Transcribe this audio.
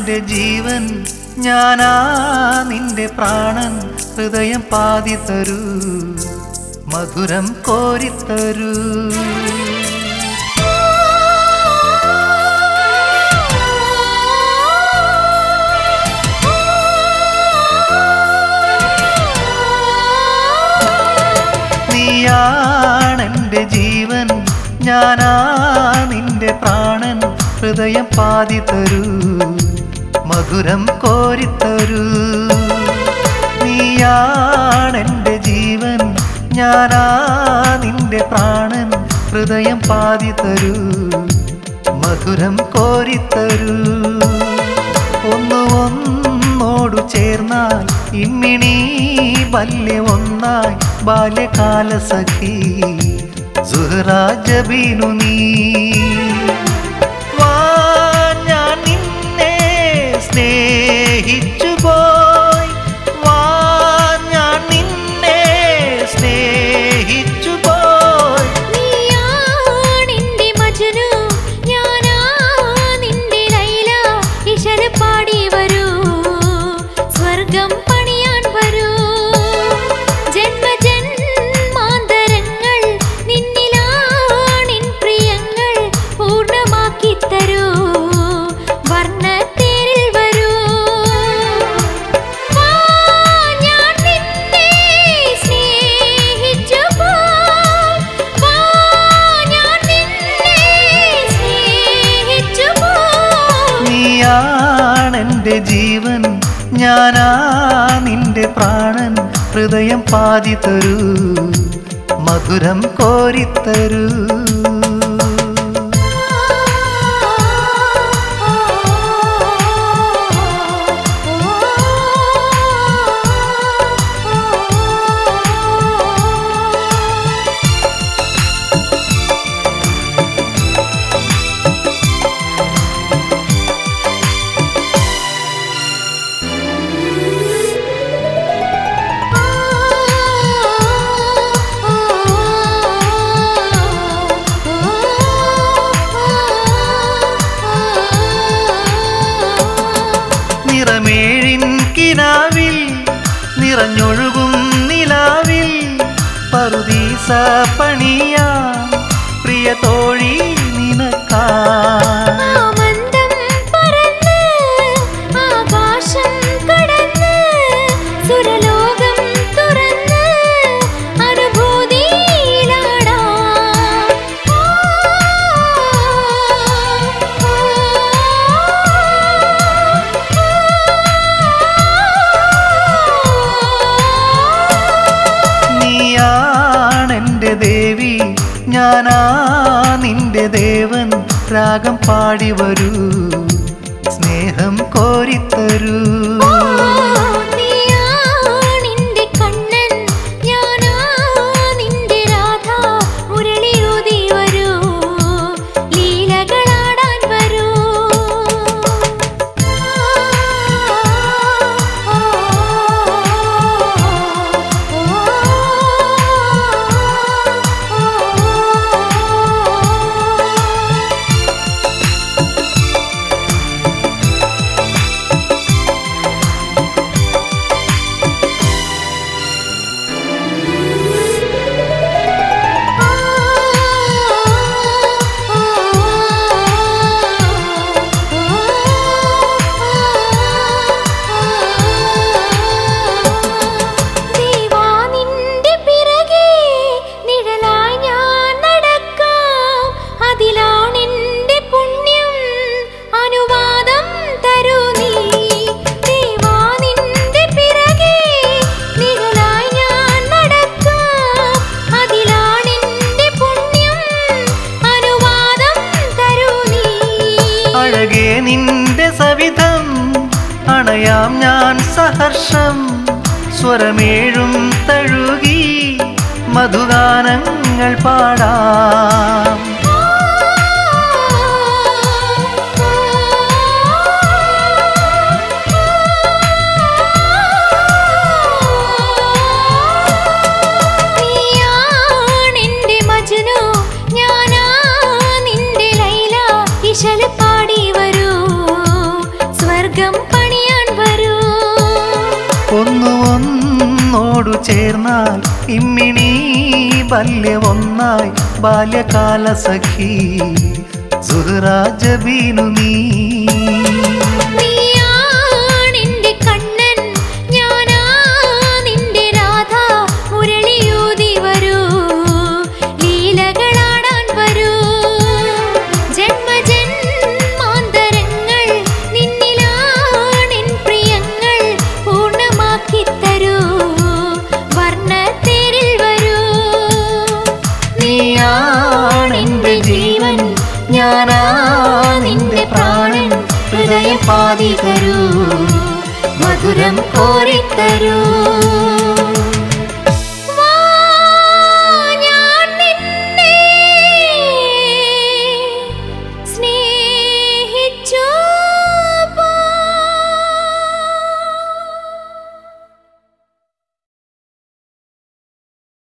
നിന്റെ ജീവൻ, ഞാനാ നിന്റെ പ്രാണൻ. ഹൃദയം പാതി തരൂ, മധുരം കോരിത്തരൂ. നീയാണെന്റെ ജീവൻ, ഞാനാ നിന്റെ പ്രാണൻ. ഹൃദയം പാതി തരൂ, മധുരം കോരിത്തരൂ. നീയാണെന്റെ ജീവൻ, ഞാനാ നിന്റെ പ്രാണൻ. ഹൃദയം പാതി തരൂ, മധുരം കോരിത്തരൂ. ഒന്നോടു ചേർന്നാൽ ഇമ്മിണി ബാല്യം ഒന്നായി. ബാല്യകാല സഖി സുഹ്റാ ജബീനു നീ. വാ ഞാൻ നിന്നെ സ്നേഹിച്ചു പോയി, വാ ഞാൻ നിന്നെ സ്നേഹിച്ചു പോയി. നീയാണെന്റെ മജ്നു, ഞാനാ നിന്റെ ലൈല. ഇശൽ പാടി വരൂ, സ്വർഗം പണിയാൻ വരൂ. ജന്മജന്മാന്തരങ്ങൾ നിന്നിലാണിൻ പ്രിയങ്ങൾ. പൂർണ്ണമാക്കി തരൂ, വർണ്ണത്തേരിൽ വരൂ. വാ ഞാൻ നിന്നെ സ്നേഹിച്ചു പോയി, വാ ഞാൻ നിന്നെ സ്നേഹിച്ചു പോയി. നീയാണെന്റെ ജീവൻ, ഞാനാ നിന്റെ പ്രാണൻ. ഹൃദയം പാതി തരൂ, മധുരം കോരിത്തരൂ. നിറമേഴിൻ കിനാവിൽ നിറഞ്ഞൊഴുകും നിലാവിൽ. പറുദീസ പണിയാൻ പ്രിയ തോഴി നിനക്കാൻ. ആമന്തം പറന്ന് ആകാശം കടന്ന് സുരലോകം തുറന്ന് അനുഭൂതിയിലാടാം. നീയാണെന്റെ ദേവി, ഞാനാ നിന്റെ ദേവൻ. രാഗം പാടി വരൂ, സ്നേഹം കോരിത്തരൂ. നീയാണെന്റെ കണ്ണൻ, ഞാനാ നിന്റെ രാധ. മുരളിയൂതി വരൂ, ലീലകളാടാൻ വരൂ. നിന്റെ സവിധം അണയാം ഞാൻ സഹർഷം. സ്വരമേഴും തഴുകി മധുഗാനങ്ങൾ പാടാം. നീയാണെന്റെ മജ്നു, ഞാനാ നിന്റെ ലൈല. ഇശൽ പാടി വരൂ, സ്വർഗം ഒന്നോടു ചേർന്നാൽ ഇമ്മിണി ബാല്യമൊന്നായി ബാല്യകാല സഖി സുഹ്റാ ജബീനു നീ. നീയാണെന്റെ കണ്ണൻ, ഞാനാ നിന്റെ രാധ. മുരളിയൂതി വരൂ, ലീലകളാടാൻ വരൂ. ജന്മജന്മാന്തരങ്ങൾ നിന്നിലാണെൻ പ്രിയങ്ങൾ. പൂർണ്ണമാക്കി തരൂ, വർണ്ണത്തേരിൽ വരൂ. നീയാണെന്റെ ജീവൻ, ഞാനാ നിന്റെ പ്രാണൻ. ഹൃദയം പാതി തരൂ, മധുരം കോരിത്തരൂ.